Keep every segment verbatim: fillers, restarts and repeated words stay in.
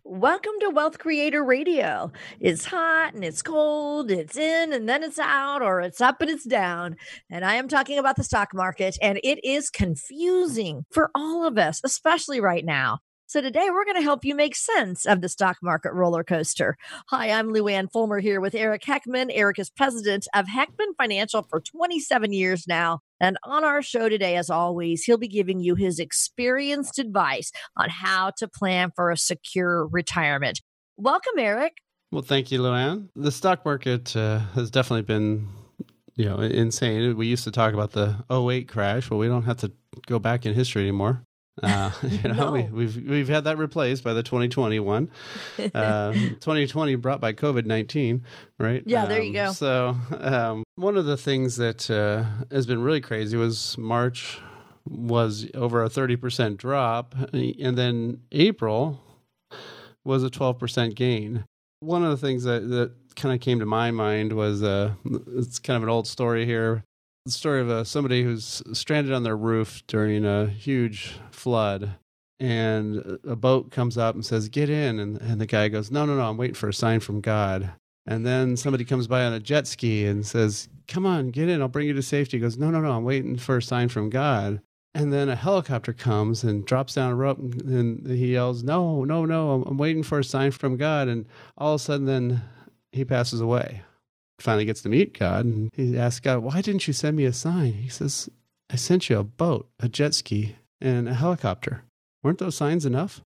Welcome to Wealth Creator Radio. It's hot and it's cold, it's in and then it's out, or it's up and it's down. And I am talking about the stock market, and it is confusing for all of us, especially right now. So today we're going to help you make sense of the stock market roller coaster. Hi, I'm Lou Ann Fulmer here with Eric Heckman. Eric is president of Heckman Financial for twenty-seven years now. And on our show today, as always, he'll be giving you his experienced advice on how to plan for a secure retirement. Welcome, Eric. Well, thank you, Lou Ann. The stock market uh, has definitely been, you know, insane. We used to talk about the oh eight crash. Well, we don't have to go back in history anymore. Uh, you know, No. we, we've we've had that replaced by the twenty twenty one. Uh, twenty twenty brought by COVID nineteen, right? Yeah, there you Um, go. So um, one of the things that uh, has been really crazy was March was over a thirty percent drop, and then April was a twelve percent gain. One of the things that, that kind of came to my mind was, uh, it's kind of an old story here. The story of uh, somebody who's stranded on their roof during a huge flood, and a boat comes up and says, "Get in." And, and the guy goes, "No, no, no, I'm waiting for a sign from God." And then somebody comes by on a jet ski and says, "Come on, get in, I'll bring you to safety." He goes, "No, no, no, I'm waiting for a sign from God." And then a helicopter comes and drops down a rope, and, and he yells, "No, no, no, I'm, I'm waiting for a sign from God." And all of a sudden then he passes away. Finally gets to meet God, and he asks God, "Why didn't you send me a sign?" He says, "I sent you a boat, a jet ski, and a helicopter. Weren't those signs enough?"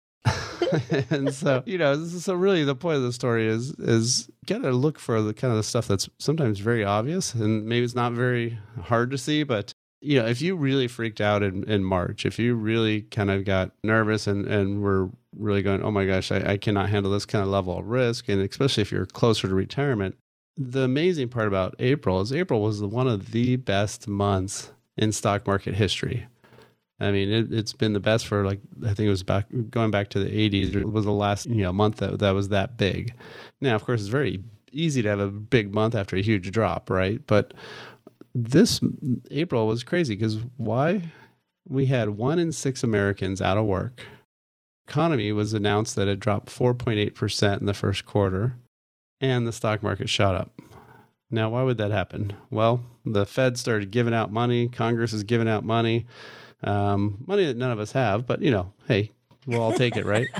And so, you know, so really the point of the story is, is got to look for the kind of the stuff that's sometimes very obvious, and maybe it's not very hard to see, but you know, if you really freaked out in, in March, if you really kind of got nervous and, and were really going, "Oh my gosh, I, I cannot handle this kind of level of risk," and especially if you're closer to retirement, the amazing part about April is April was one of the best months in stock market history. I mean, it, it's been the best for, like, I think it was back going back to the eighties. It was the last, you know, month that, that was that big. Now, of course, it's very easy to have a big month after a huge drop, right? But this April was crazy because why? We had one in six Americans out of work. Economy was announced that it dropped four point eight percent in the first quarter. And the stock market shot up. Now, why would that happen? Well, the Fed started giving out money. Congress is giving out money, um, money that none of us have. But, you know, hey, we'll all take it, right?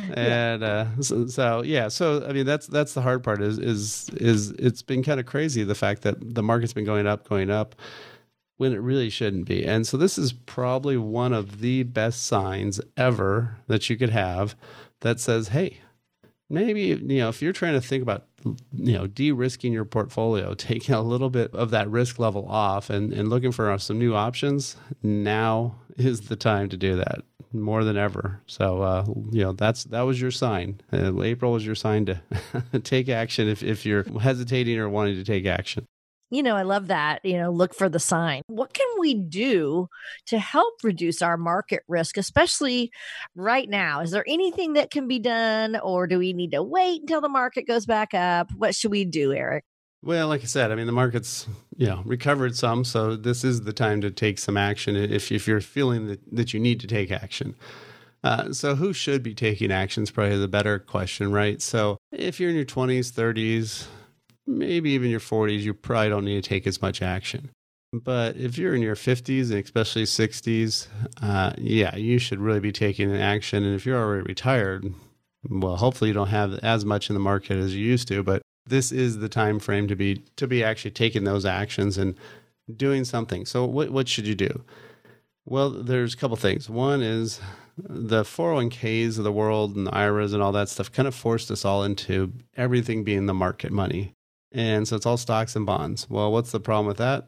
And uh, so, so, yeah. So, I mean, that's that's the hard part is is is it's been kind of crazy, the fact that the market's been going up, going up, when it really shouldn't be. And so this is probably one of the best signs ever that you could have that says, hey, maybe, you know, if you're trying to think about, you know, de-risking your portfolio, taking a little bit of that risk level off and, and looking for some new options, now is the time to do that more than ever. So, uh, you know, that's that was your sign. Uh, April was your sign to take action if, if you're hesitating or wanting to take action. You know, I love that. You know, look for the sign. What can we do to help reduce our market risk, especially right now? Is there anything that can be done, or do we need to wait until the market goes back up? What should we do, Eric? Well, like I said, I mean, the market's, you know, recovered some, so this is the time to take some action if, if you're feeling that, that you need to take action. Uh, so who should be taking action is probably the better question, right? So if you're in your twenties, thirties, maybe even your forties, you probably don't need to take as much action. But if you're in your fifties and especially sixties, uh, yeah, you should really be taking action. And if you're already retired, well, hopefully you don't have as much in the market as you used to, but this is the time frame to be to be actually taking those actions and doing something. So what what should you do? Well, there's a couple things. One is the four oh one k's of the world and the I R As and all that stuff kind of forced us all into everything being the market money. And so it's all stocks and bonds. Well, what's the problem with that?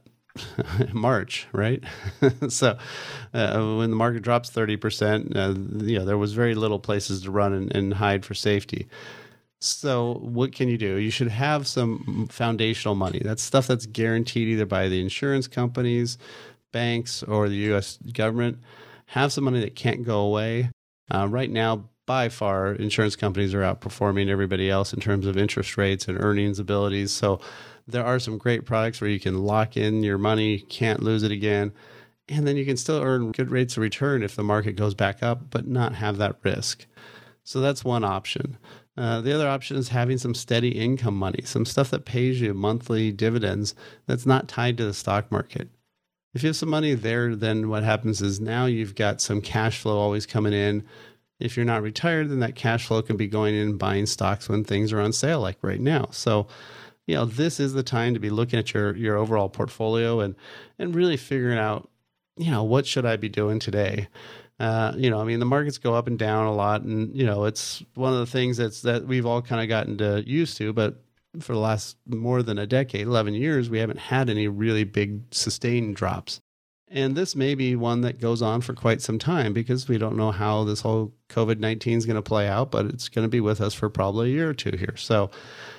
March, right? So uh, when the market drops thirty percent, uh, you know, there was very little places to run and, and hide for safety. So what can you do? You should have some foundational money. That's stuff that's guaranteed either by the insurance companies, banks, or the U S government. Have some money that can't go away. Uh, right now, by far, insurance companies are outperforming everybody else in terms of interest rates and earnings abilities. So there are some great products where you can lock in your money, can't lose it again, and then you can still earn good rates of return if the market goes back up, but not have that risk. So that's one option. Uh, the other option is having some steady income money, some stuff that pays you monthly dividends that's not tied to the stock market. If you have some money there, then what happens is now you've got some cash flow always coming in. If you're not retired, then that cash flow can be going in and buying stocks when things are on sale, like right now. So, you know, this is the time to be looking at your your overall portfolio and and really figuring out, you know, what should I be doing today? Uh, you know, I mean, the markets go up and down a lot, and you know, it's one of the things that's that we've all kind of gotten to used to. But for the last more than a decade, eleven years, we haven't had any really big sustained drops. And this may be one that goes on for quite some time because we don't know how this whole COVID nineteen is going to play out, but it's going to be with us for probably a year or two here. So,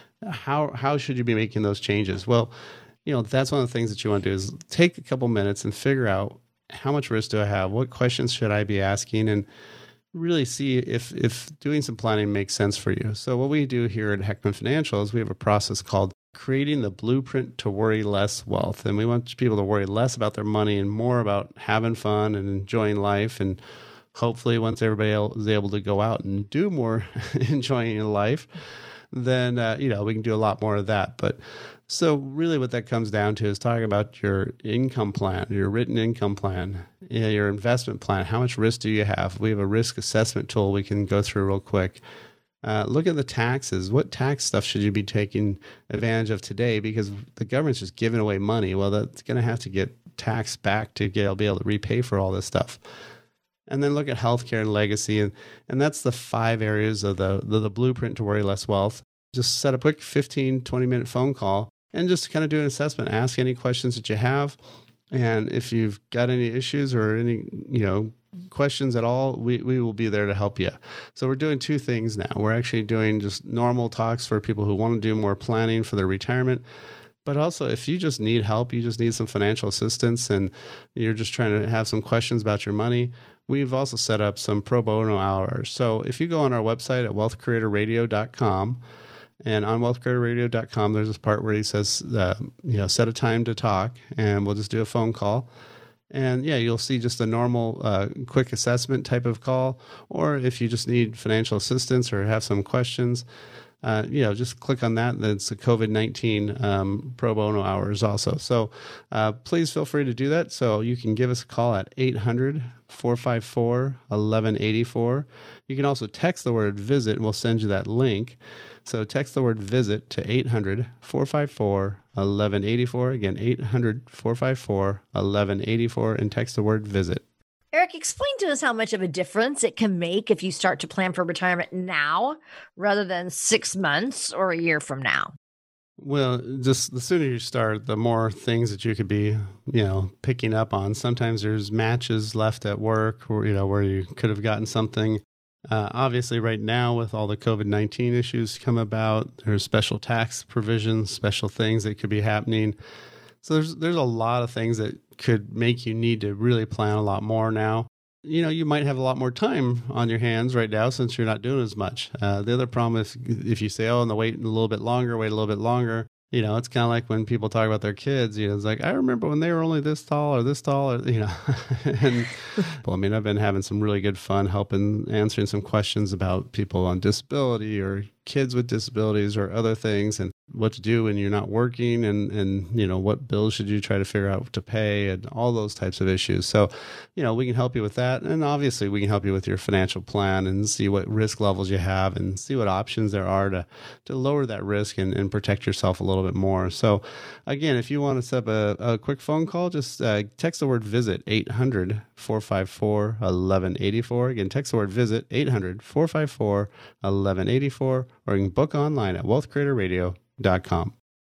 how how should you be making those changes? Well, you know, that's one of the things that you want to do is take a couple minutes and figure out, how much risk do I have? What questions should I be asking? And really see if if doing some planning makes sense for you. So what we do here at Heckman Financial is we have a process called creating the blueprint to worry less wealth. And we want people to worry less about their money and more about having fun and enjoying life. And hopefully once everybody else is able to go out and do more enjoying life, then, uh, you know, we can do a lot more of that. But so really what that comes down to is talking about your income plan, your written income plan, your investment plan. How much risk do you have? We have a risk assessment tool we can go through real quick. Uh, look at the taxes. What tax stuff should you be taking advantage of today? Because the government's just giving away money. Well, that's going to have to get taxed back to get, be able to repay for all this stuff. And then look at healthcare and legacy. And, and that's the five areas of the, the, the blueprint to worry less wealth. Just set a quick fifteen, twenty minute phone call and just kind of do an assessment. Ask any questions that you have. And if you've got any issues or any, you know, questions at all, we, we will be there to help you. So we're doing two things now. We're actually doing just normal talks for people who want to do more planning for their retirement. But also, if you just need help, you just need some financial assistance, and you're just trying to have some questions about your money, we've also set up some pro bono hours. So if you go on our website at wealth creator radio dot com, and on wealth creator radio dot com, there's this part where he says, uh, you know, set a time to talk, and we'll just do a phone call. And yeah, you'll see just a normal uh, quick assessment type of call. Or if you just need financial assistance or have some questions, uh, you know, just click on that. That's the COVID nineteen um, pro bono hours also. So uh, please feel free to do that. So you can give us a call at eight hundred, four five four, eleven eighty-four. You can also text the word visit, and we'll send you that link. So text the word visit to eight hundred, four five four, eleven eighty-four. Again, eight hundred, four five four, eleven eighty-four, and text the word visit. Eric, explain to us how much of a difference it can make if you start to plan for retirement now rather than six months or a year from now. Well, just the sooner you start, the more things that you could be, you know, picking up on. Sometimes there's matches left at work, or, you know, where you could have gotten something. Uh, obviously, right now, with all the COVID nineteen issues come about, there's special tax provisions, special things that could be happening. So there's there's a lot of things that could make you need to really plan a lot more now. You know, you might have a lot more time on your hands right now since you're not doing as much. Uh, the other problem is if you say, oh, and the wait a little bit longer, wait a little bit longer, you know, it's kind of like when people talk about their kids, you know, it's like, I remember when they were only this tall or this tall, or, you know, and well, I mean, I've been having some really good fun helping, answering some questions about people on disability or kids with disabilities or other things, and what to do when you're not working, and, and, you know, what bills should you try to figure out to pay, and all those types of issues. So, you know, we can help you with that. And obviously we can help you with your financial plan and see what risk levels you have and see what options there are to, to lower that risk and, and protect yourself a little bit more. So again, if you want to set up a, a quick phone call, just uh, text the word visit, eight hundred, four five four, eleven eighty-four. Again, text the word visit, eight hundred, four five four, eleven eighty-four, or you can book online at wealth creator radio dot com.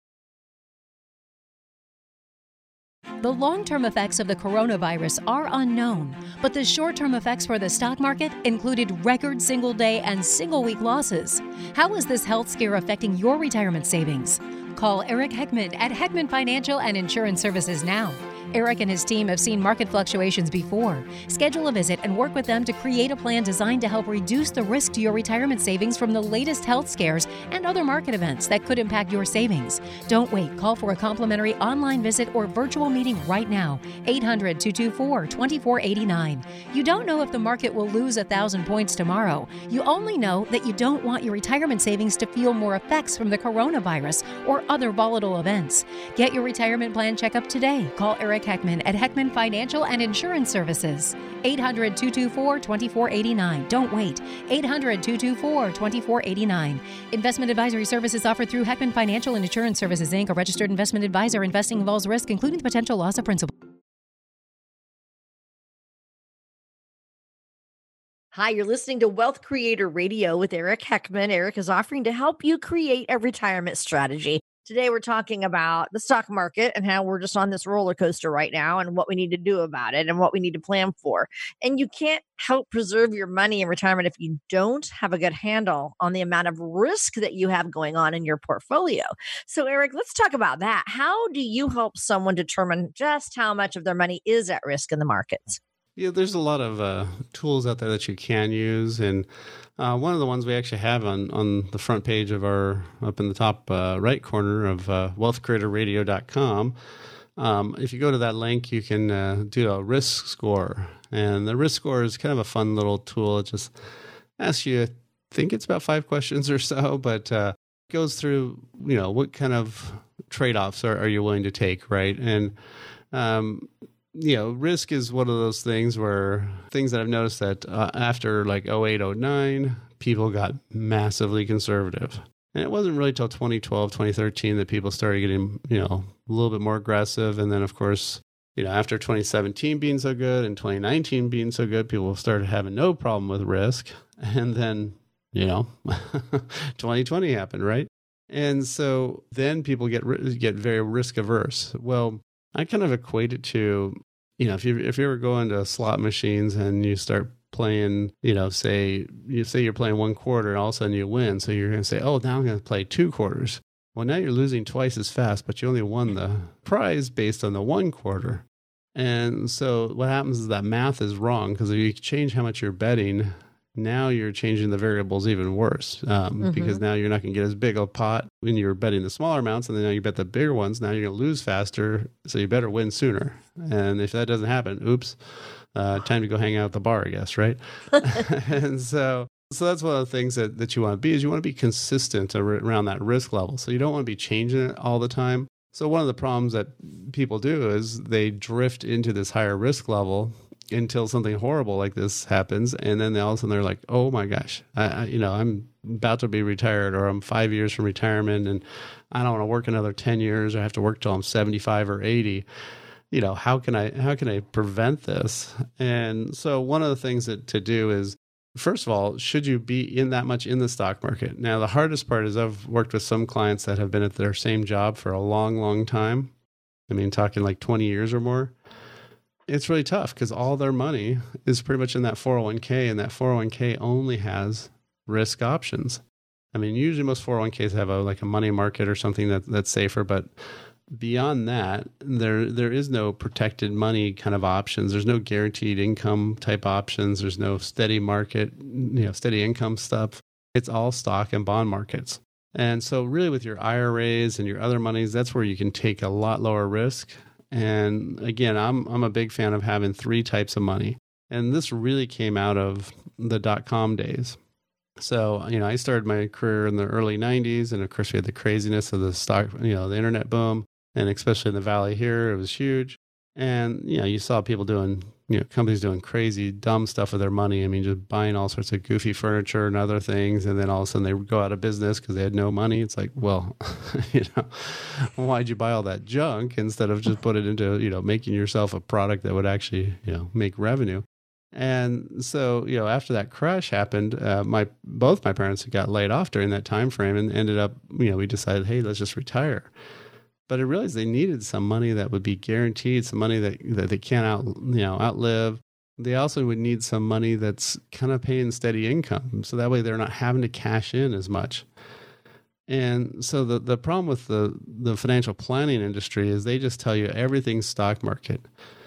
The long-term effects of the coronavirus are unknown, but the short-term effects for the stock market included record single-day and single-week losses. How is this health scare affecting your retirement savings? Call Eric Heckman at Heckman Financial and Insurance Services now. Eric and his team have seen market fluctuations before. Schedule a visit and work with them to create a plan designed to help reduce the risk to your retirement savings from the latest health scares and other market events that could impact your savings. Don't wait. Call for a complimentary online visit or virtual meeting right now. eight hundred, two two four, two four eight nine. You don't know if the market will lose a thousand points tomorrow. You only know that you don't want your retirement savings to feel more effects from the coronavirus or other volatile events. Get your retirement plan checkup today. Call Eric Heckman at Heckman Financial and Insurance Services. eight hundred, two two four, two four eight nine. Don't wait. eight hundred, two two four, two four eight nine. Investment advisory services offered through Heckman Financial and Insurance Services, Incorporated, a registered investment advisor. Investing involves risk, including the potential loss of principal. Hi, you're listening to Wealth Creator Radio with Eric Heckman. Eric is offering to help you create a retirement strategy. Today, we're talking about the stock market and how we're just on this roller coaster right now and what we need to do about it and what we need to plan for. And you can't help preserve your money in retirement if you don't have a good handle on the amount of risk that you have going on in your portfolio. So, Eric, let's talk about that. How do you help someone determine just how much of their money is at risk in the markets? Yeah, there's a lot of uh, tools out there that you can use. And uh, one of the ones we actually have on, on the front page of our, up in the top uh, right corner of uh, wealth creator radio dot com. Um, if you go to that link, you can uh, do a risk score. And the risk score is kind of a fun little tool. It just asks you, I think it's about five questions or so, but uh, it goes through, you know, what kind of trade-offs are, are you willing to take, right? And um you know, risk is one of those things where things that I've noticed that uh, after like oh eight, oh nine, people got massively conservative. And it wasn't really till twenty twelve, twenty thirteen that people started getting, you know, a little bit more aggressive. And then, of course, you know, after twenty seventeen being so good and twenty nineteen being so good, people started having no problem with risk. And then, you know, twenty twenty happened, right? And so then people get get very risk averse. Well, I kind of equate it to, you know, if you if you ever go into slot machines and you start playing, you know, say you say you're playing one quarter and all of a sudden you win, so you're going to say, oh, now I'm going to play two quarters. Well, now you're losing twice as fast, but you only won the prize based on the one quarter. And so what happens is that math is wrong, because if you change how much you're betting, now you're changing the variables even worse, um, mm-hmm. because now you're not going to get as big a pot when you're betting the smaller amounts, and then now you bet the bigger ones. Now you're going to lose faster, so you better win sooner. And if that doesn't happen, oops, uh, time to go hang out at the bar, I guess, right? And so so that's one of the things that, that you want to be, is you want to be consistent around that risk level. So you don't want to be changing it all the time. So one of the problems that people do is they drift into this higher risk level until something horrible like this happens, and then they all of a sudden they're like, "Oh my gosh, I, I, you know, I'm about to be retired, or I'm five years from retirement, and I don't want to work another ten years, or I have to work till I'm seventy-five or eighty. You know, how can I how can I prevent this?" And so one of the things that to do is, first of all, should you be in that much in the stock market? Now, the hardest part is I've worked with some clients that have been at their same job for a long, long time. I mean, talking like twenty years or more. It's really tough because all their money is pretty much in that four oh one k, and that four oh one k only has risk options. I mean, usually most four oh one k's have a like a money market or something that that's safer, but beyond that, there there is no protected money kind of options. There's no guaranteed income type options. There's no steady market, you know, steady income stuff. It's all stock and bond markets. And so really with your I R As and your other monies, that's where you can take a lot lower risk. And again, I'm I'm a big fan of having three types of money. And this really came out of the dot-com days. So, you know, I started my career in the early nineties, and of course we had the craziness of the stock, you know, the internet boom, and especially in the Valley here, it was huge. And, you know, you saw people doing, you know, companies doing crazy, dumb stuff with their money. I mean, just buying all sorts of goofy furniture and other things. And then all of a sudden they would go out of business because they had no money. It's like, well, you know, why'd you buy all that junk instead of just put it into, you know, making yourself a product that would actually, you know, make revenue? And so, you know, after that crash happened, uh, my both my parents got laid off during that time frame, and ended up, you know, we decided, hey, let's just retire. But I realized they needed some money that would be guaranteed, some money that, that they can't out, you know, outlive. They also would need some money that's kind of paying steady income, so that way they're not having to cash in as much. And so the, the problem with the, the financial planning industry is they just tell you everything's stock market.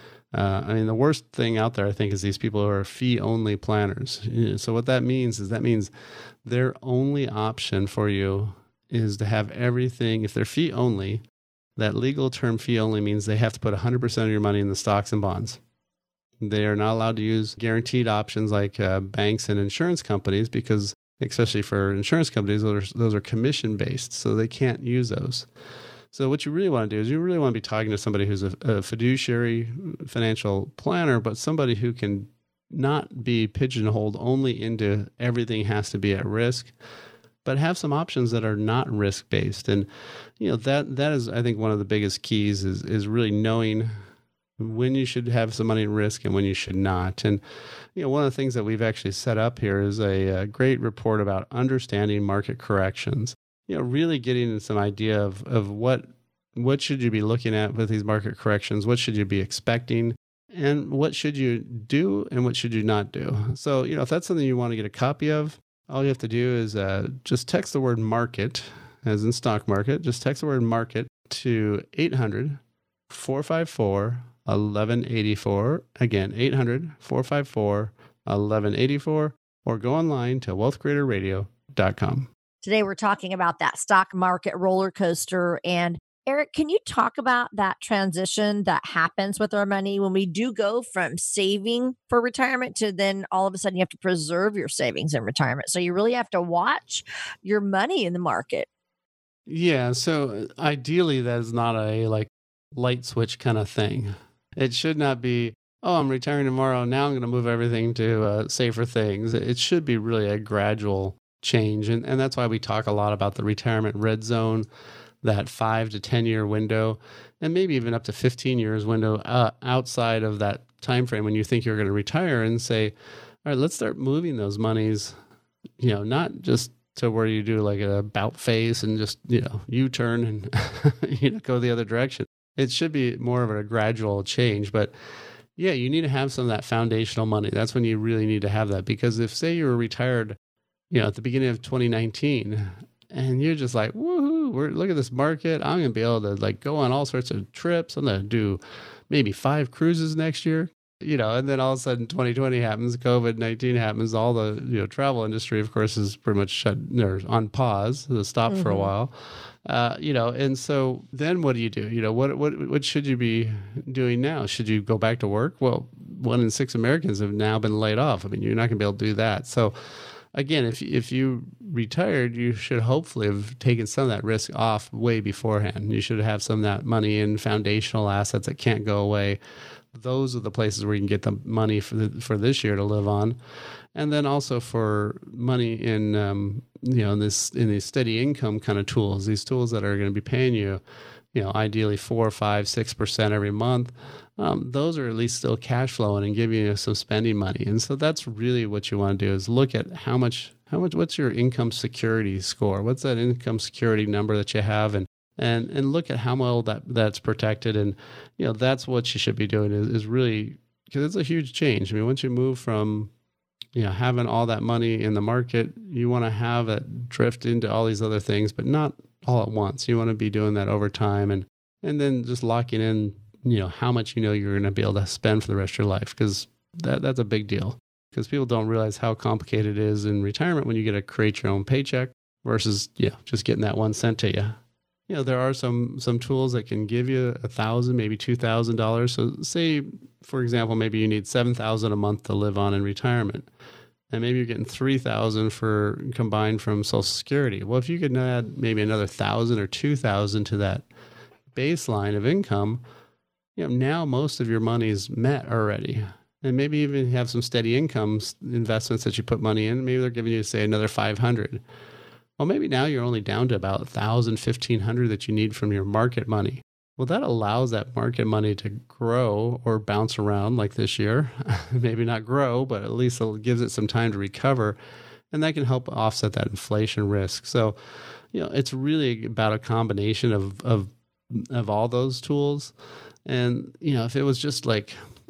Uh, I mean, the worst thing out there, I think, is these people who are fee-only planners. You know, so what that means is that means their only option for you is to have everything. If they're fee-only, that legal term fee-only means they have to put one hundred percent of your money in the stocks and bonds. They are not allowed to use guaranteed options like uh, banks and insurance companies because, especially for insurance companies, those are, those are commission-based, so they can't use those. So what you really want to do is you really want to be talking to somebody who's a, a fiduciary financial planner, but somebody who can not be pigeonholed only into everything has to be at risk, but have some options that are not risk-based. And, you know, that that is, I think, one of the biggest keys is is really knowing when you should have some money at risk and when you should not. And, you know, one of the things that we've actually set up here is a, a great report about understanding market corrections. You know, really getting some idea of, of what what should you be looking at with these market corrections, what should you be expecting, and what should you do and what should you not do. So, you know, if that's something you want to get a copy of, all you have to do is uh, just text the word market, as in stock market, just text the word market to eight hundred, four five four, eleven eighty-four. Again, eight hundred, four five four, eleven eighty-four, or go online to wealth creator radio dot com. Today, we're talking about that stock market roller coaster. And Eric, can you talk about that transition that happens with our money when we do go from saving for retirement to then all of a sudden you have to preserve your savings in retirement? So you really have to watch your money in the market. Yeah. So ideally, that is not a like light switch kind of thing. It should not be, oh, I'm retiring tomorrow. Now I'm going to move everything to uh, safer things. It should be really a gradual change. And, and that's why we talk a lot about the retirement red zone, that five to ten year window, and maybe even up to fifteen years window uh, outside of that time frame when you think you're going to retire, and say, all right, let's start moving those monies, you know, not just to where you do like a about face and just, you know, U-turn and, you know, go the other direction. It should be more of a gradual change. But yeah, you need to have some of that foundational money. That's when you really need to have that. Because if, say, you were retired, you know, at the beginning of twenty nineteen, and you're just like, woohoo, we're, look at this market. I'm going to be able to like go on all sorts of trips. I'm going to do maybe five cruises next year, you know, and then all of a sudden twenty twenty happens, COVID nineteen happens. All the, you know, travel industry, of course, is pretty much shut or on pause, stop mm-hmm. for a while. Uh, you know, and so then what do you do? You know, what what what should you be doing now? Should you go back to work? Well, one in six Americans have now been laid off. I mean, you're not going to be able to do that. So again, if if you retired, you should hopefully have taken some of that risk off way beforehand. You should have some of that money in foundational assets that can't go away. Those are the places where you can get the money for the, for this year to live on, and then also for money in um, you know in this in these steady income kind of tools. These tools that are going to be paying you, you know, ideally four, five, six percent every month. Um, those are at least still cash flowing and giving you some spending money. And so that's really what you want to do is look at how much, how much, what's your income security score? What's that income security number that you have? And, and, and look at how well that that's protected. And, you know, that's what you should be doing is, is really, because it's a huge change. I mean, once you move from, you know, having all that money in the market, you want to have it drift into all these other things, but not all at once. You want to be doing that over time and, and then just locking in, you know, how much you know you're going to be able to spend for the rest of your life, because that that's a big deal. Because people don't realize how complicated it is in retirement when you get to create your own paycheck versus, you know, just getting that one cent to you. You know, there are some some tools that can give you a thousand, maybe two thousand dollars. So say, for example, maybe you need seven thousand a month to live on in retirement, and maybe you're getting three thousand for combined from Social Security. Well, if you could add maybe another thousand or two thousand to that baseline of income, you know, now most of your money is met already. And maybe even have some steady income investments that you put money in. Maybe they're giving you, say, another five hundred. Well, maybe now you're only down to about one thousand, fifteen hundred that you need from your market money. Well, that allows that market money to grow or bounce around like this year. Maybe not grow, but at least it gives it some time to recover. And that can help offset that inflation risk. So, you know, it's really about a combination of of of all those tools. And, you know, if it was just like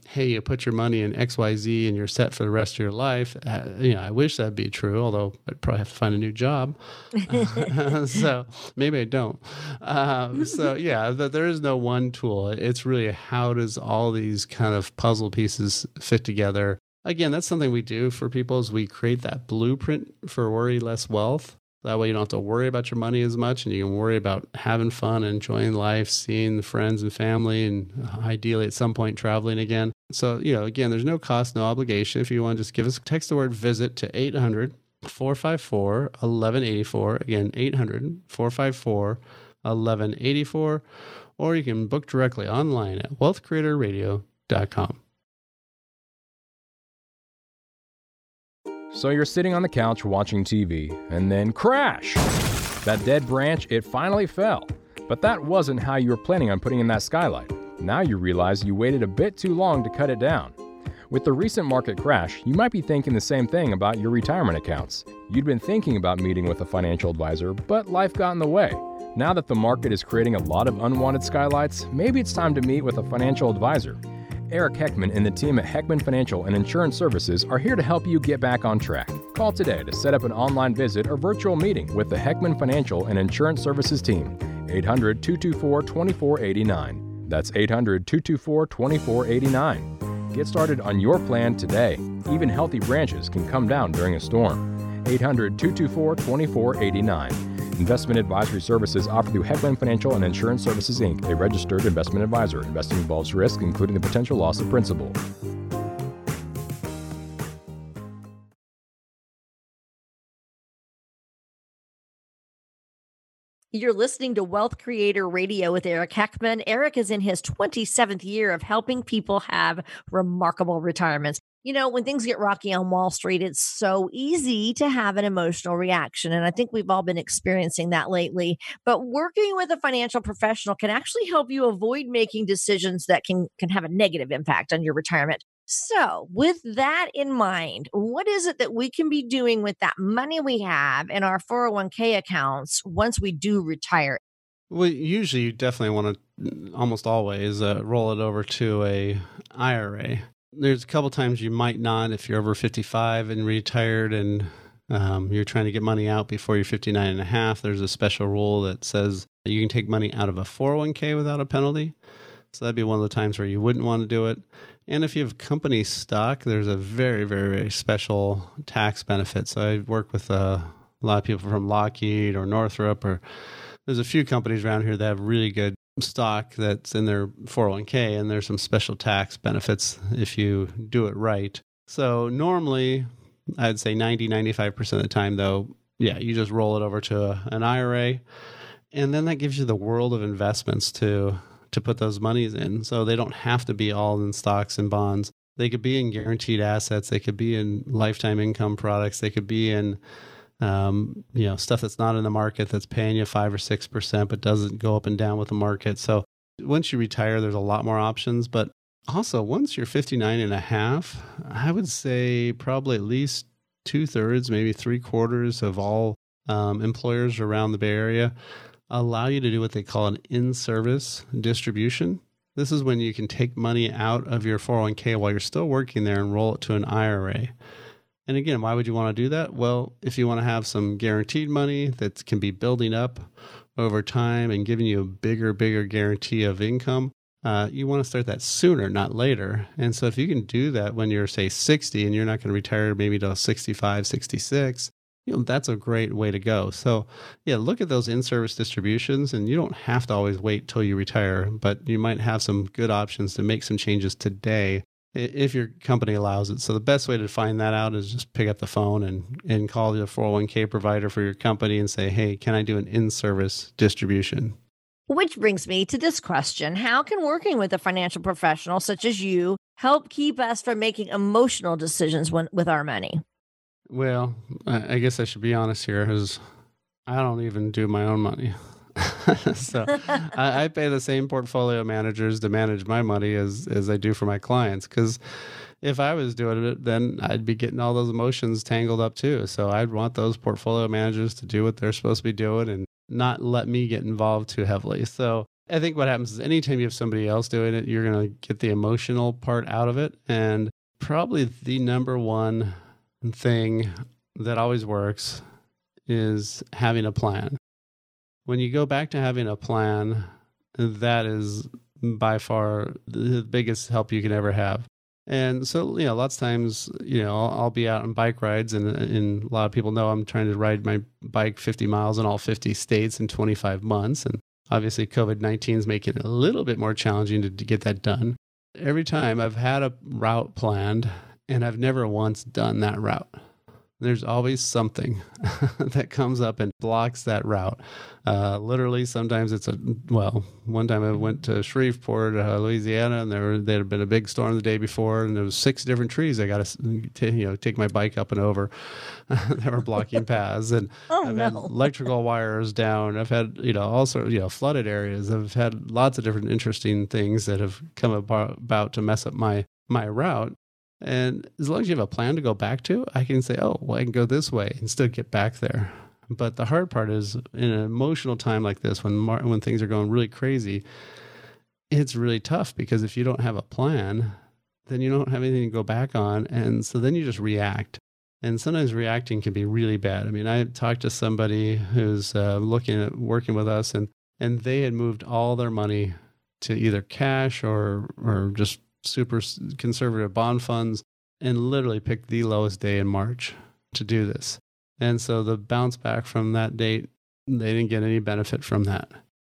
hey, you put your money in X Y Z and you're set for the rest of your life. Uh, you know, I wish that'd be true, although I'd probably have to find a new job. So maybe I don't. Um, so yeah, th- there is no one tool. It's really how does all these kind of puzzle pieces fit together. Again, that's something we do for people is we create that blueprint for worry less wealth. That way you don't have to worry about your money as much and you can worry about having fun, enjoying life, seeing the friends and family, and ideally at some point traveling again. So, you know, again, there's no cost, no obligation. If you want to just give us, text the word visit to eight hundred, four five four, one one eight four. Again, eight hundred, four five four, one one eight four. Or you can book directly online at wealth creator radio dot com. So you're sitting on the couch watching T V, and then crash! That dead branch, it finally fell. But that wasn't how you were planning on putting in that skylight. Now you realize you waited a bit too long to cut it down. With the recent market crash, you might be thinking the same thing about your retirement accounts. You'd been thinking about meeting with a financial advisor, but life got in the way. Now that the market is creating a lot of unwanted skylights, maybe it's time to meet with a financial advisor. Eric Heckman and the team at Heckman Financial and Insurance Services are here to help you get back on track. Call today to set up an online visit or virtual meeting with the Heckman Financial and Insurance Services team. eight hundred, two two four, two four eight nine. That's eight hundred, two two four, two four eight nine. Get started on your plan today. Even healthy branches can come down during a storm. eight hundred, two two four, two four eight nine. Investment advisory services offered through Heckman Financial and Insurance Services, Incorporated, a registered investment advisor. Investing involves risk, including the potential loss of principal. You're listening to Wealth Creator Radio with Eric Heckman. Eric is in his twenty-seventh year of helping people have remarkable retirements. You know, when things get rocky on Wall Street, it's so easy to have an emotional reaction. And I think we've all been experiencing that lately. But working with a financial professional can actually help you avoid making decisions that can, can have a negative impact on your retirement. So with that in mind, what is it that we can be doing with that money we have in our four oh one k accounts once we do retire? Well, usually you definitely want to almost always uh, roll it over to a I R A. There's a couple times you might not if you're over fifty-five and retired and um, you're trying to get money out before you're fifty-nine and a half. There's a special rule that says that you can take money out of a four oh one k without a penalty. So that'd be one of the times where you wouldn't want to do it. And if you have company stock, there's a very, very, very special tax benefit. So I work with uh, a lot of people from Lockheed or Northrop, or there's a few companies around here that have really good stock that's in their four oh one k, and there's some special tax benefits if you do it right. So normally, I'd say ninety, ninety-five percent of the time, though, yeah, you just roll it over to a, an I R A, and then that gives you the world of investments to to put those monies in. So they don't have to be all in stocks and bonds. They could be in guaranteed assets. They could be in lifetime income products. They could be in Um, you know, stuff that's not in the market that's paying you five or six percent, but doesn't go up and down with the market. So once you retire, there's a lot more options. But also, once you're fifty-nine and a half, I would say probably at least two thirds, maybe three quarters of all um, employers around the Bay Area allow you to do what they call an in-service distribution. This is when you can take money out of your four oh one k while you're still working there and roll it to an I R A. And again, why would you want to do that? Well, if you want to have some guaranteed money that can be building up over time and giving you a bigger, bigger guarantee of income, uh, you want to start that sooner, not later. And so if you can do that when you're, say, sixty and you're not going to retire maybe till sixty-five, sixty-six, you know, that's a great way to go. So yeah, look at those in-service distributions, and you don't have to always wait till you retire, but you might have some good options to make some changes today if your company allows it. So the best way to find that out is just pick up the phone and, and call your four oh one k provider for your company and say, hey, can I do an in-service distribution? Which brings me to this question. How can working with a financial professional such as you help keep us from making emotional decisions when, with our money? Well, I guess I should be honest here, because I don't even do my own money. So I, I pay the same portfolio managers to manage my money as, as I do for my clients. Because if I was doing it, then I'd be getting all those emotions tangled up too. So I'd want those portfolio managers to do what they're supposed to be doing and not let me get involved too heavily. So I think what happens is anytime you have somebody else doing it, you're going to get the emotional part out of it. And probably the number one thing that always works is having a plan. When you go back to having a plan, that is by far the biggest help you can ever have. And so, you know, lots of times, you know, I'll, I'll be out on bike rides, and, and a lot of people know I'm trying to ride my bike fifty miles in all fifty states in twenty-five months. And obviously, COVID nineteen is making it a little bit more challenging to, to get that done. Every time I've had a route planned, and I've never once done that route. There's always something that comes up and blocks that route. Uh, literally, sometimes it's a, well, one time I went to Shreveport, uh, Louisiana, and there, were, there had been a big storm the day before, and there was six different trees I got to, you know, take my bike up and over that were blocking paths. And oh, I've no. had electrical wires down. I've had, you know, also, you know, flooded areas. I've had lots of different interesting things that have come about, about to mess up my, my route. And as long as you have a plan to go back to, I can say, oh, well, I can go this way and still get back there. But the hard part is in an emotional time like this, when mar- when things are going really crazy, it's really tough because if you don't have a plan, then you don't have anything to go back on. And so then you just react. And sometimes reacting can be really bad. I mean, I talked to somebody who's uh, looking at working with us, and, and they had moved all their money to either cash or or just super conservative bond funds, and literally picked the lowest day in March to do this. And so the bounce back from that date, they didn't get any benefit from that.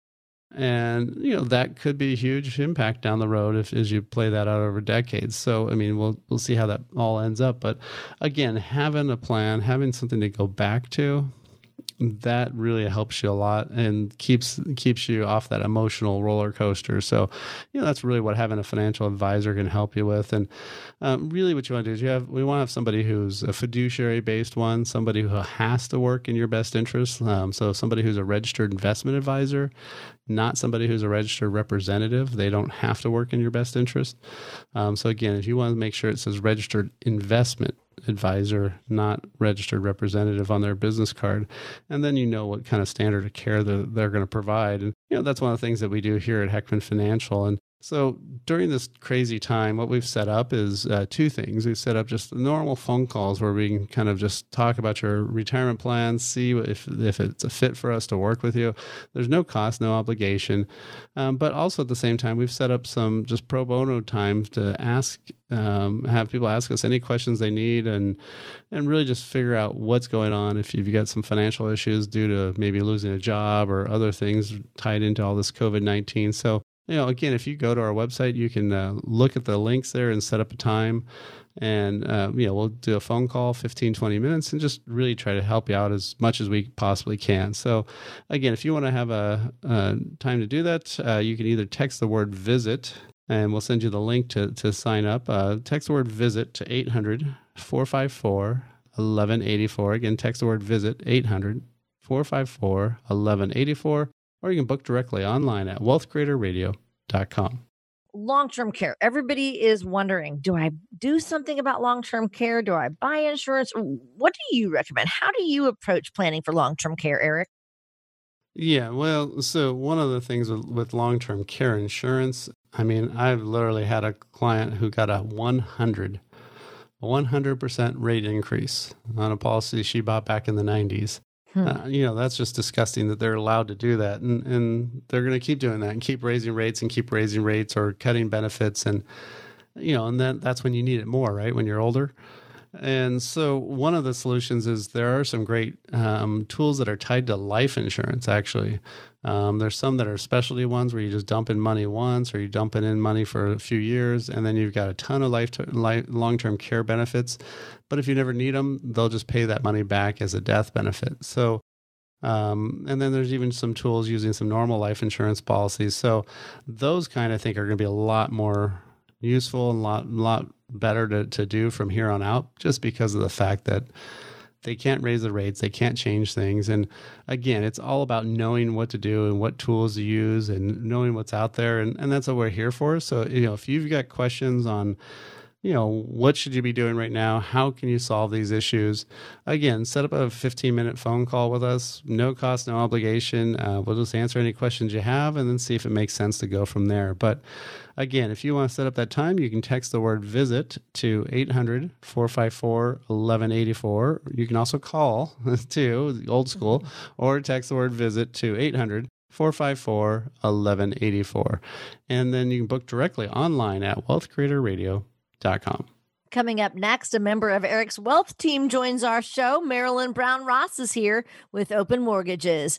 And, you know, that could be a huge impact down the road if as you play that out over decades. So, I mean, we'll we'll see how that all ends up. But again, having a plan, having something to go back to, that really helps you a lot and keeps keeps you off that emotional roller coaster. So, you know, that's really what having a financial advisor can help you with. And um, really what you want to do is you have, we want to have somebody who's a fiduciary based one, somebody who has to work in your best interest. Um, so somebody who's a registered investment advisor, not somebody who's a registered representative. They don't have to work in your best interest. Um, so again, if you want to make sure it says registered investment advisor, not registered representative on their business card. And then you know what kind of standard of care that they're going to provide. And, you know, that's one of the things that we do here at Heckman Financial. And so during this crazy time, what we've set up is uh, two things. We've set up just normal phone calls where we can kind of just talk about your retirement plans, see if if it's a fit for us to work with you. There's no cost, no obligation. Um, but also at the same time, we've set up some just pro bono time to ask, um, have people ask us any questions they need and and really just figure out what's going on if you've got some financial issues due to maybe losing a job or other things tied into all this COVID nineteen. So, you know, again, if you go to our website, you can uh, look at the links there and set up a time. And, uh, you know, we'll do a phone call, fifteen, twenty minutes, and just really try to help you out as much as we possibly can. So, again, if you want to have a, a time to do that, uh, you can either text the word visit, and we'll send you the link to, to sign up. Uh, text the word visit to eight hundred, four five four, one one eight four. Again, text the word visit, eight hundred, four five four, one one eight four. Or you can book directly online at wealth creator radio dot com. Long-term care. Everybody is wondering, do I do something about long-term care? Do I buy insurance? What do you recommend? How do you approach planning for long-term care, Eric? Yeah, well, so one of the things with, with long-term care insurance, I mean, I've literally had a client who got a one hundred, a one hundred percent rate increase on a policy she bought back in the nineties. Hmm. Uh, you know, that's just disgusting that they're allowed to do that. And, and they're going to keep doing that and keep raising rates and keep raising rates or cutting benefits. And, you know, and then that's when you need it more, right? When you're older. And so one of the solutions is there are some great um, tools that are tied to life insurance, actually. Um, there's some that are specialty ones where you just dump in money once or you dump it in money for a few years, and then you've got a ton of life, life long-term care benefits. But if you never need them, they'll just pay that money back as a death benefit. So, um, and then there's even some tools using some normal life insurance policies. So those kind of think are going to be a lot more useful and a lot, lot better to, to do from here on out, just because of the fact that they can't raise the rates, they can't change things. And again, it's all about knowing what to do and what tools to use and knowing what's out there. And, and that's what we're here for. So, you know, if you've got questions on you know, what should you be doing right now? How can you solve these issues? Again, set up a fifteen minute phone call with us. No cost, no obligation. Uh, we'll just answer any questions you have and then see if it makes sense to go from there. But again, if you want to set up that time, you can text the word visit to eight hundred, four five four, one one eight four. You can also call too, old school, or text the word visit to eight hundred, four five four, one one eight four. And then you can book directly online at wealth creator radio dot com. Coming up next, a member of Eric's wealth team joins our show. Marilyn Brown Ross is here with Open Mortgages.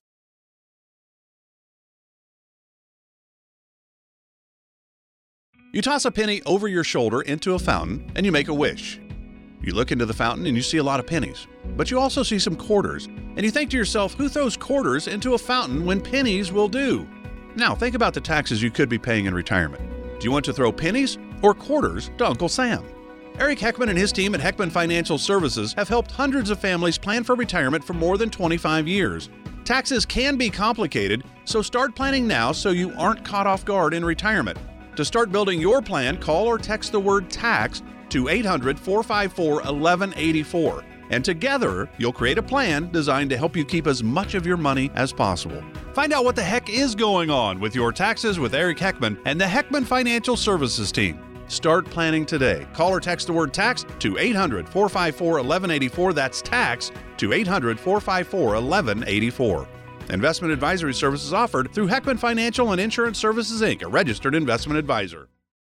You toss a penny over your shoulder into a fountain and you make a wish. You look into the fountain and you see a lot of pennies, but you also see some quarters. And you think to yourself, who throws quarters into a fountain when pennies will do? Now think about the taxes you could be paying in retirement. Do you want to throw pennies or quarters to Uncle Sam? Eric Heckman and his team at Heckman Financial Services have helped hundreds of families plan for retirement for more than twenty-five years. Taxes can be complicated, so start planning now so you aren't caught off guard in retirement. To start building your plan, call or text the word tax to eight hundred, four five four, one one eight four. And together, you'll create a plan designed to help you keep as much of your money as possible. Find out what the heck is going on with your taxes with Eric Heckman and the Heckman Financial Services team. Start planning today. Call or text the word tax to eight hundred, four five four, one one eight four. That's tax to eight hundred, four five four, one one eight four. Investment advisory services offered through Heckman Financial and Insurance Services, Incorporated, a registered investment advisor.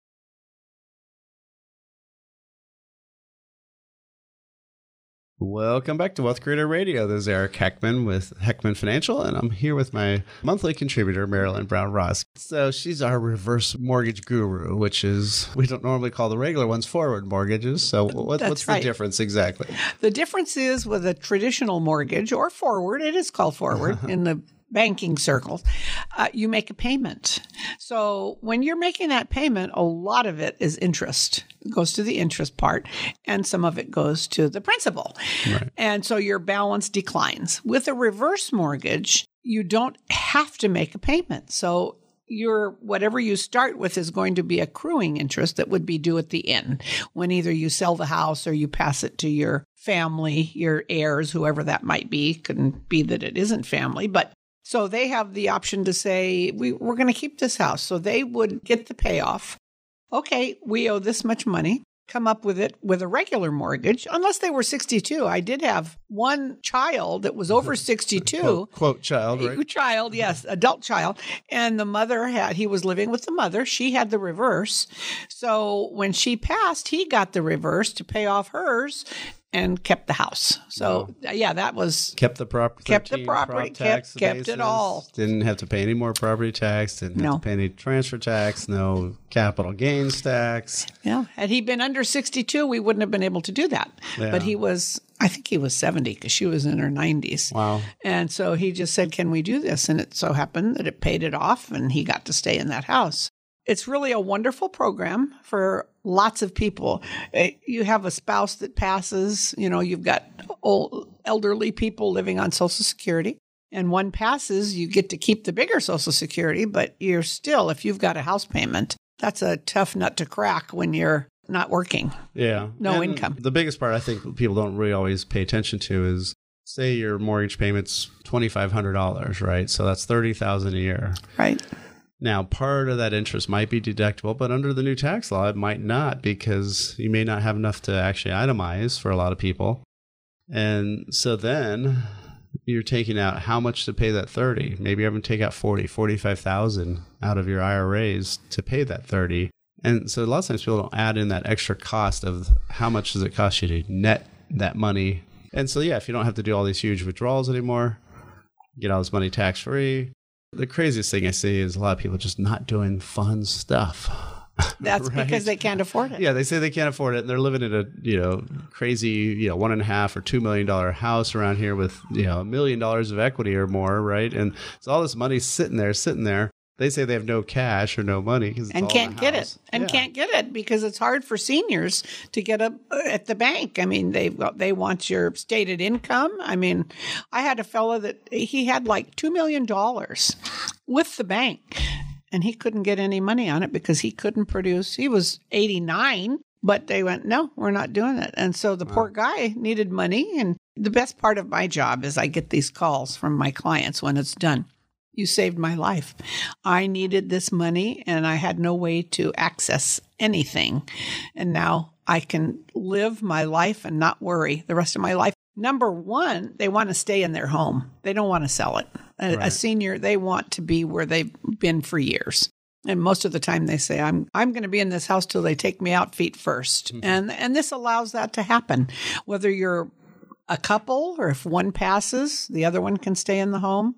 Welcome back to Wealth Creator Radio. This is Eric Heckman with Heckman Financial, and I'm here with my monthly contributor, Marilyn Brown Ross. So she's our reverse mortgage guru, which is, we don't normally call the regular ones forward mortgages. So what, what's right. the difference exactly? The difference is with a traditional mortgage or forward, it is called forward in the banking circles, uh, you make a payment. So when you're making that payment, a lot of it is interest. It goes to the interest part, and some of it goes to the principal. Right. And so your balance declines. With a reverse mortgage, you don't have to make a payment. So your whatever you start with is going to be accruing interest that would be due at the end when either you sell the house or you pass it to your family, your heirs, whoever that might be. Couldn't be that it isn't family, but so they have the option to say, we, we're going to keep this house. So they would get the payoff. Okay, we owe this much money. Come up with it with a regular mortgage, unless they were sixty-two. I did have one child that was over sixty-two. quote, quote child, right? Child, yes, adult child. And the mother had, he was living with the mother. She had the reverse. So when she passed, he got the reverse to pay off hers and kept the house. So wow. yeah, that was kept the property, kept the property, kept kept it all. Didn't have to pay any more property tax. Didn't no. have to pay any transfer tax. No capital gains tax. Yeah, had he been under sixty-two, we wouldn't have been able to do that. Yeah. But he was, I think he was seventy because she was in her nineties. Wow. And so he just said, "Can we do this?" And it so happened that it paid it off, and he got to stay in that house. It's really a wonderful program for lots of people. You have a spouse that passes, you know, you've got old elderly people living on Social Security, and one passes, you get to keep the bigger Social Security, but you're still, if you've got a house payment, that's a tough nut to crack when you're not working. Yeah. No and income. The biggest part I think people don't really always pay attention to is, say your mortgage payment's twenty-five hundred dollars, right? So that's thirty thousand dollars a year. Right. Now, part of that interest might be deductible, but under the new tax law, it might not, because you may not have enough to actually itemize for a lot of people. And so then you're taking out how much to pay that thirty. Maybe you're going to take out forty, forty-five thousand out of your I R As to pay that thirty. And so a lot of times people don't add in that extra cost of how much does it cost you to net that money. And so, yeah, if you don't have to do all these huge withdrawals anymore, get all this money tax-free. The craziest thing I see is a lot of people just not doing fun stuff. That's right? Because they can't afford it. Yeah, they say they can't afford it, and they're living in a you know crazy you know one and a half or two million dollar house around here with you know a million dollars of equity or more, right? And so all this money's sitting there, sitting there. They say they have no cash or no money because and can't get it, and yeah. can't get it because it's hard for seniors to get up at the bank. I mean, they they want your stated income. I mean, I had a fellow that he had like two million dollars with the bank, and he couldn't get any money on it because he couldn't produce. He was eighty-nine, But they went, no, we're not doing it. And so the wow. poor guy needed money. And the best part of my job is I get these calls from my clients when it's done. You saved my life. I needed this money and I had no way to access anything. And now I can live my life and not worry the rest of my life. Number one, they want to stay in their home. They don't want to sell it. A, right. a senior, they want to be where they've been for years. And most of the time they say, I'm I'm going to be in this house till they take me out feet first. Mm-hmm. And and this allows that to happen. Whether you're a couple or if one passes, the other one can stay in the home.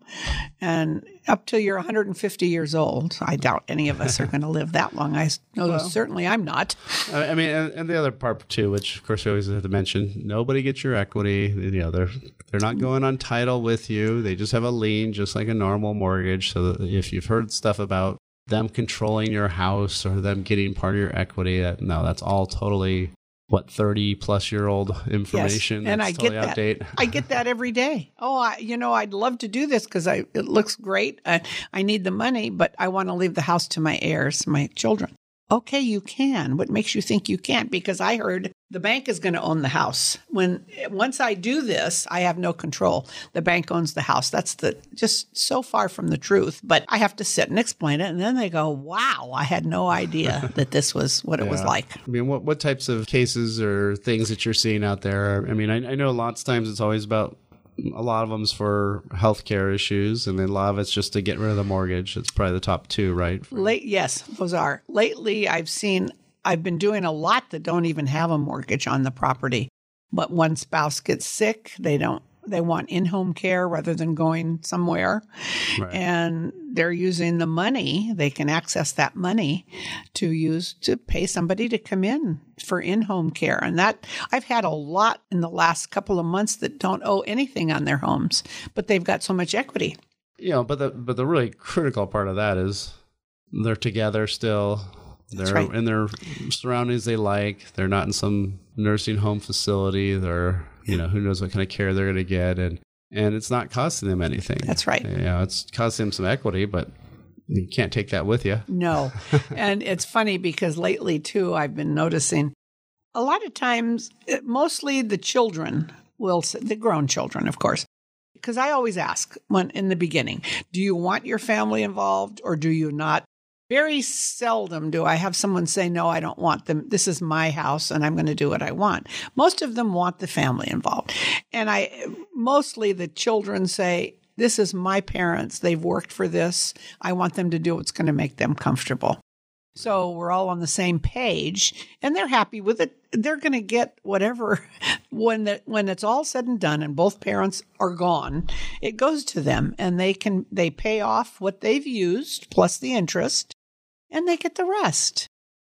And up till you're one hundred fifty years old. I doubt any of us are going to live that long. I know well, certainly I'm not. I mean, and, and the other part too, which of course we always have to mention, nobody gets your equity. You know, they're they're not going on title with you. They just have a lien, just like a normal mortgage. So that if you've heard stuff about them controlling your house or them getting part of your equity, that, no, that's all totally what thirty plus year old information. Yes, and that's I totally get that. Outdate. I get that every day. Oh, I, you know, I'd love to do this because I it looks great. I, I need the money, but I want to leave the house to my heirs, my children. Okay, you can. What makes you think you can't? Because I heard the bank is going to own the house. When once I do this, I have no control. The bank owns the house. That's the just so far from the truth. But I have to sit and explain it, and then they go, "Wow, I had no idea that this was what yeah. it was like." I mean, what what types of cases or things that you're seeing out there? I mean, I, I know lots of times it's always about. A lot of them's for healthcare issues, and then a lot of it's just to get rid of the mortgage. It's probably the top two, right? Late, yes, those are. Lately, I've seen, I've been doing a lot that don't even have a mortgage on the property. But one spouse gets sick, they don't. They want in-home care rather than going somewhere. Right. And they're using the money. They can access that money to use to pay somebody to come in for in-home care. And that I've had a lot in the last couple of months that don't owe anything on their homes, but they've got so much equity. You know, but the but the really critical part of that is they're together still. They're right. in their surroundings they like. They're not in some nursing home facility. They're, you know, who knows what kind of care they're going to get. And, and it's not costing them anything. That's right. You know, it's costing them some equity, but you can't take that with you. No. And it's funny because lately, too, I've been noticing a lot of times, mostly the children will say, the grown children, of course, because I always ask when in the beginning, do you want your family involved or do you not? Very seldom do I have someone say, no, I don't want them. This is my house and I'm going to do what I want. Most of them want the family involved. And I, mostly the children say, this is my parents. They've worked for this. I want them to do what's going to make them comfortable. So we're all on the same page and they're happy with it. They're going to get whatever when the, when it's all said and done and both parents are gone, it goes to them and they can, they pay off what they've used plus the interest. And they get the rest.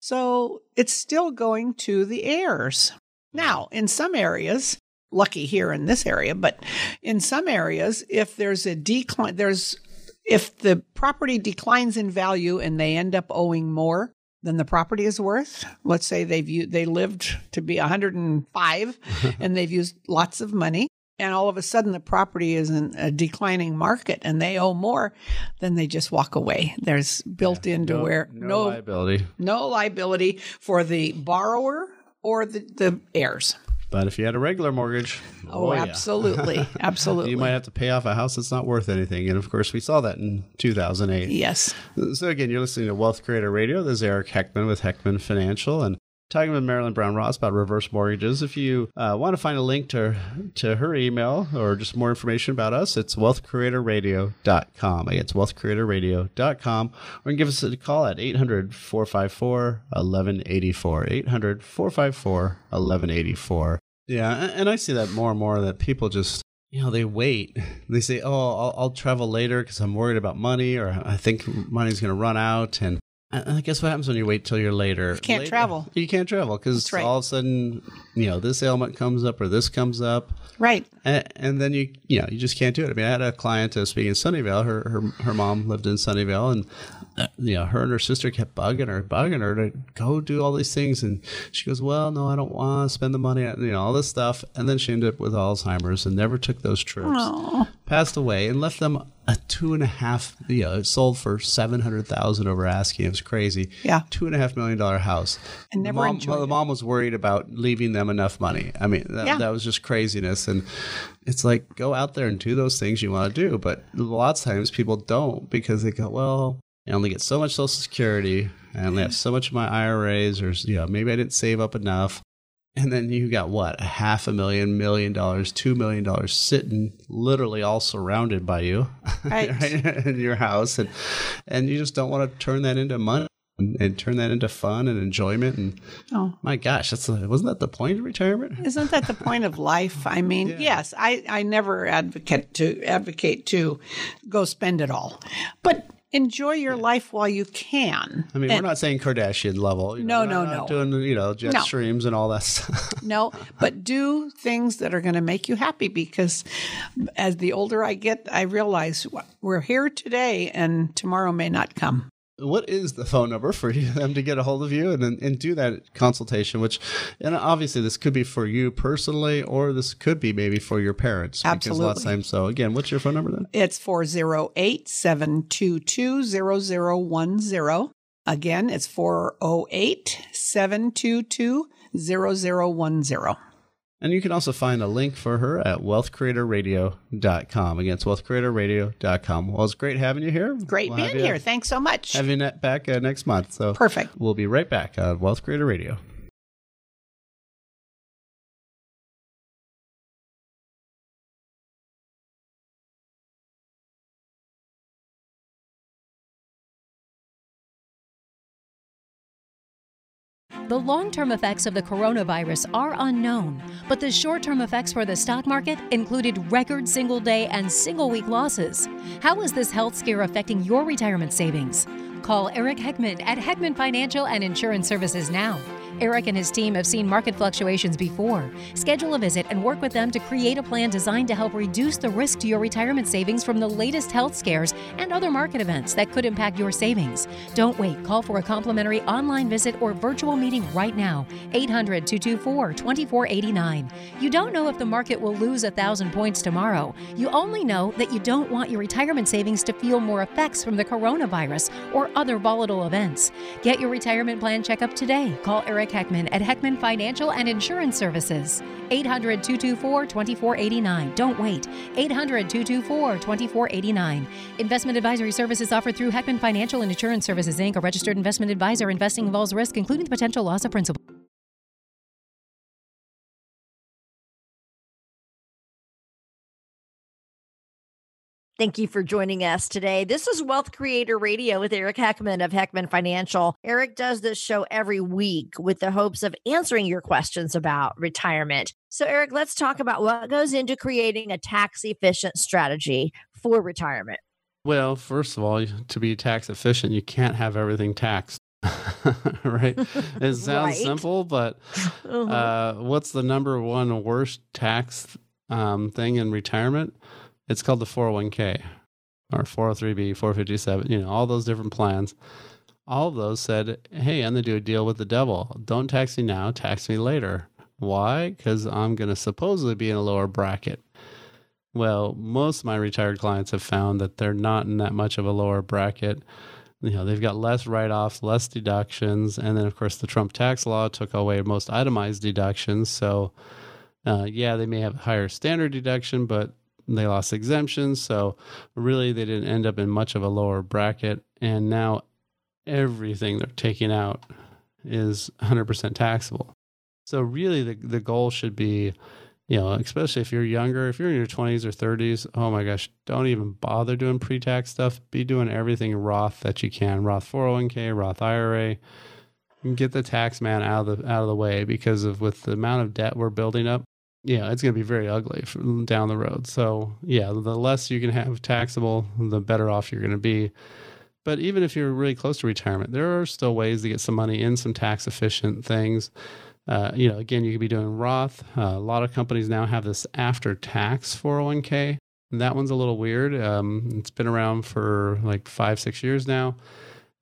So it's still going to the heirs. Now, in some areas, lucky here in this area, but in some areas, if there's a decline, there's, if the property declines in value and they end up owing more than the property is worth, let's say they've, they lived to be one hundred five and they've used lots of money. And all of a sudden the property is in a declining market and they owe more, then they just walk away. There's built yeah, into no, where no, no liability, no liability for the borrower or the, the heirs. But if you had a regular mortgage, oh, oh absolutely, yeah. absolutely, you might have to pay off a house that's not worth anything. And of course, we saw that in two thousand eight. Yes. So again, you're listening to Wealth Creator Radio. This is Eric Heckman with Heckman Financial, and talking with Marilyn Brown Ross about reverse mortgages. If you uh, want to find a link to to her email or just more information about us, it's wealth creator radio dot com. Again, it's wealth creator radio dot com. Or you can give us a call at eight hundred, four five four, eleven eighty-four. eight hundred, four five four, eleven eighty-four. Yeah, and I see that more and more that people just, you know, they wait. They say, oh, I'll, I'll travel later because I'm worried about money or I think money's going to run out. And I guess what happens when you wait till you're later? You can't later, travel. You can't travel because right. all of a sudden, you know, this ailment comes up or this comes up. Right. And, and then you, you know, you just can't do it. I mean, I had a client uh, speaking in Sunnyvale. Her, her her mom lived in Sunnyvale, and you know, her and her sister kept bugging her, bugging her to go do all these things. And she goes, well, no, I don't want to spend the money, you know, all this stuff. And then she ended up with Alzheimer's and never took those trips. Aww. Passed away and left them a two and a half, you know, it sold for seven hundred thousand over asking. It was crazy. Yeah. Two and a half million dollar house. And never the mom, enjoyed the it. mom was worried about leaving them enough money. I mean, that, Yeah. that was just craziness. And it's like, go out there and do those things you want to do. But a lot of times people don't because they go, well, I only get so much Social Security. I only have so much of my I R As, or, you know, maybe I didn't save up enough. And then you got what, a half a million, million dollars, two million dollars sitting literally all surrounded by you, right. right, in your house, and and you just don't want to turn that into money and, and turn that into fun and enjoyment. And oh my gosh, that's wasn't that the point of retirement? Isn't that the point of life? I mean, yeah. yes, I I never advocate to advocate to go spend it all, but enjoy your life while you can. I mean, and, we're not saying Kardashian level. You know, no, no, not no. Doing, you know, jet no. streams and all that stuff. No, but do things that are going to make you happy, because as the older I get, I realize we're here today and tomorrow may not come. What is the phone number for you, them to get a hold of you and and do that consultation? Which, and obviously this could be for you personally, or this could be maybe for your parents. Absolutely. Because a lot of times, so again, what's your phone number then? It's four oh eight, seven two two, zero zero one zero. Again, it's four oh eight, seven two two, zero zero one zero. And you can also find a link for her at wealth creator radio dot com. Again, it's wealth creator radio dot com. Well, it's great having you here. Great we'll being here. Thanks so much. Have you back uh, next month. So perfect. We'll be right back on Wealth Creator Radio. The long-term effects of the coronavirus are unknown, but the short-term effects for the stock market included record single-day and single-week losses. How is this health scare affecting your retirement savings? Call Eric Heckman at Heckman Financial and Insurance Services now. Eric and his team have seen market fluctuations before. Schedule a visit and work with them to create a plan designed to help reduce the risk to your retirement savings from the latest health scares and other market events that could impact your savings. Don't wait. Call for a complimentary online visit or virtual meeting right now. eight hundred, two two four, two four eight nine. You don't know if the market will lose a thousand points tomorrow. You only know that you don't want your retirement savings to feel more effects from the coronavirus or other volatile events. Get your retirement plan checkup today. Call Eric Heckman at Heckman Financial and Insurance Services. eight hundred, two two four, two four eight nine. Don't wait. eight hundred, two two four, two four eight nine. Investment advisory services offered through Heckman Financial and Insurance Services, Incorporated, a registered investment advisor. Investing involves risk, including the potential loss of principal. Thank you for joining us today. This is Wealth Creator Radio with Eric Heckman of Heckman Financial. Eric does this show every week with the hopes of answering your questions about retirement. So, Eric, let's talk about what goes into creating a tax-efficient strategy for retirement. Well, first of all, to be tax efficient, you can't have everything taxed. Right? It sounds Right. simple, but uh, what's the number one worst tax um, thing in retirement? It's called the four oh one k or four oh three b, four fifty-seven, you know, all those different plans. All of those said, hey, I'm going to do a deal with the devil. Don't tax me now, tax me later. Why? Because I'm going to supposedly be in a lower bracket. Well, most of my retired clients have found that they're not in that much of a lower bracket. You know, they've got less write-offs, less deductions, and then, of course, the Trump tax law took away most itemized deductions. So, uh, yeah, they may have a higher standard deduction, but they lost exemptions, so really they didn't end up in much of a lower bracket. And now everything they're taking out is one hundred percent taxable. So really the, the goal should be, you know, especially if you're younger, if you're in your twenties or thirties, oh my gosh, don't even bother doing pre-tax stuff. Be doing everything Roth that you can. Roth four oh one k, Roth I R A. And get the tax man out of the out of the way, because of with the amount of debt we're building up, yeah, it's going to be very ugly from down the road. So, yeah, the less you can have taxable, the better off you're going to be. But even if you're really close to retirement, there are still ways to get some money in some tax-efficient things. Uh, you know, again, you could be doing Roth. Uh, a lot of companies now have this after-tax four oh one k. And that one's a little weird. Um, it's been around for like five, six years now.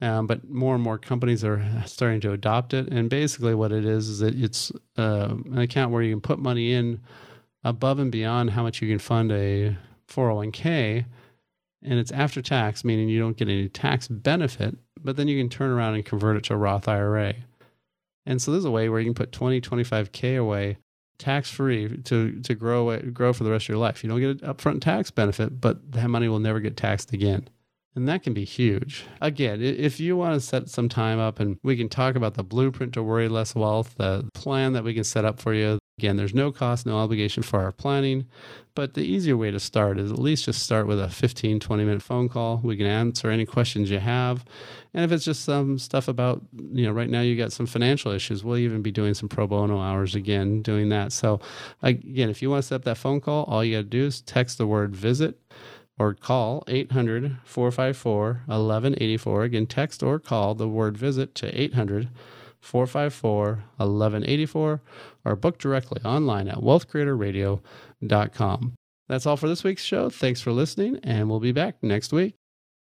Um, but more and more companies are starting to adopt it. And basically what it is, is that it's uh, an account where you can put money in above and beyond how much you can fund a four oh one k. And it's after tax, meaning you don't get any tax benefit, but then you can turn around and convert it to a Roth I R A. And so there's a way where you can put twenty, twenty-five K away tax-free to, to grow grow for the rest of your life. You don't get an upfront tax benefit, but that money will never get taxed again. And that can be huge. Again, if you want to set some time up and we can talk about the blueprint to worry less wealth, the plan that we can set up for you. Again, there's no cost, no obligation for our planning, but the easier way to start is at least just start with a fifteen, twenty minute phone call. We can answer any questions you have. And if it's just some stuff about, you know, right now you got some financial issues, we'll even be doing some pro bono hours again, doing that. So again, if you want to set up that phone call, all you got to do is text the word visit or call eight hundred, four five four, one one eight four. Again, text or call the word visit to eight hundred, four five four, one one eight four or book directly online at wealth creator radio dot com. That's all for this week's show. Thanks for listening, and we'll be back next week.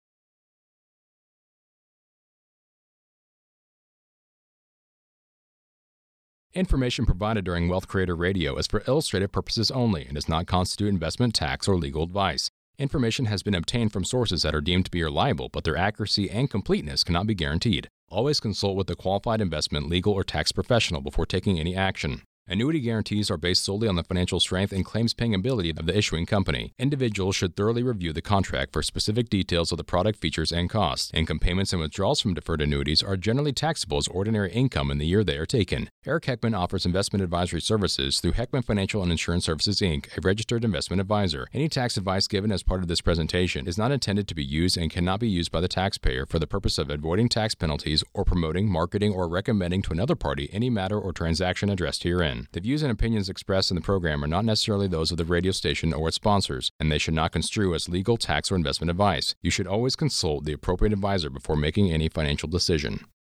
Information provided during Wealth Creator Radio is for illustrative purposes only and does not constitute investment, tax, or legal advice. Information has been obtained from sources that are deemed to be reliable, but their accuracy and completeness cannot be guaranteed. Always consult with a qualified investment, legal, or tax professional before taking any action. Annuity guarantees are based solely on the financial strength and claims-paying ability of the issuing company. Individuals should thoroughly review the contract for specific details of the product features and costs. Income payments and withdrawals from deferred annuities are generally taxable as ordinary income in the year they are taken. Eric Heckman offers investment advisory services through Heckman Financial and Insurance Services, Incorporated, a registered investment advisor. Any tax advice given as part of this presentation is not intended to be used and cannot be used by the taxpayer for the purpose of avoiding tax penalties or promoting, marketing, or recommending to another party any matter or transaction addressed herein. The views and opinions expressed in the program are not necessarily those of the radio station or its sponsors, and they should not construe as legal, tax, or investment advice. You should always consult the appropriate advisor before making any financial decision.